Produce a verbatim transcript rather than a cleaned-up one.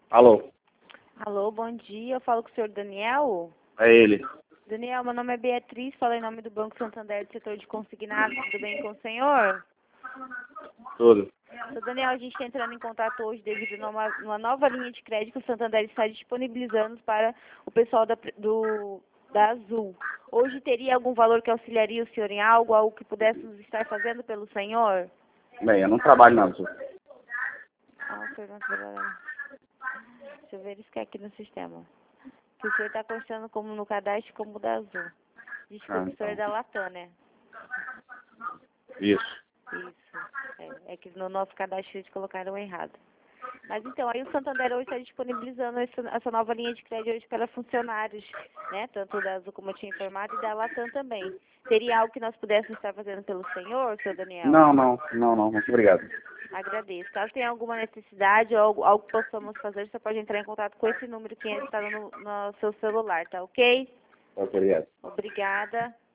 Alô? Alô, bom dia. Eu falo com o senhor Daniel. É ele. Daniel, meu nome é Beatriz, falo em nome do Banco Santander do setor de consignados. Tudo bem com o senhor? Tudo. Senhor Daniel, a gente está entrando em contato hoje devido a uma, uma nova linha de crédito que o Santander está disponibilizando para o pessoal da, do, da Azul. Hoje teria algum valor que auxiliaria o senhor em algo, algo que pudéssemos estar fazendo pelo senhor? Bem, eu não trabalho na Azul. Ah, o senhor não trabalha. Deixa eu verificar aqui no sistema. Que o senhor está constando como no cadastro como da Azul. Desculpa, Ah, o senhor é então. da Latam, né? Isso. Isso. É, é que no nosso cadastro eles colocaram errado. Mas então, aí o Santander hoje está disponibilizando essa, essa nova linha de crédito hoje para funcionários, né? Tanto da Azul como eu tinha informado e da Latam também. Seria algo que nós pudéssemos estar fazendo pelo senhor, seu Daniel? Não, não, não, não. Muito obrigado. Agradeço. Caso tenha alguma necessidade ou algo, algo que possamos fazer, você pode entrar em contato com esse número que está no, no seu celular, tá ok? Muito obrigado. Obrigada.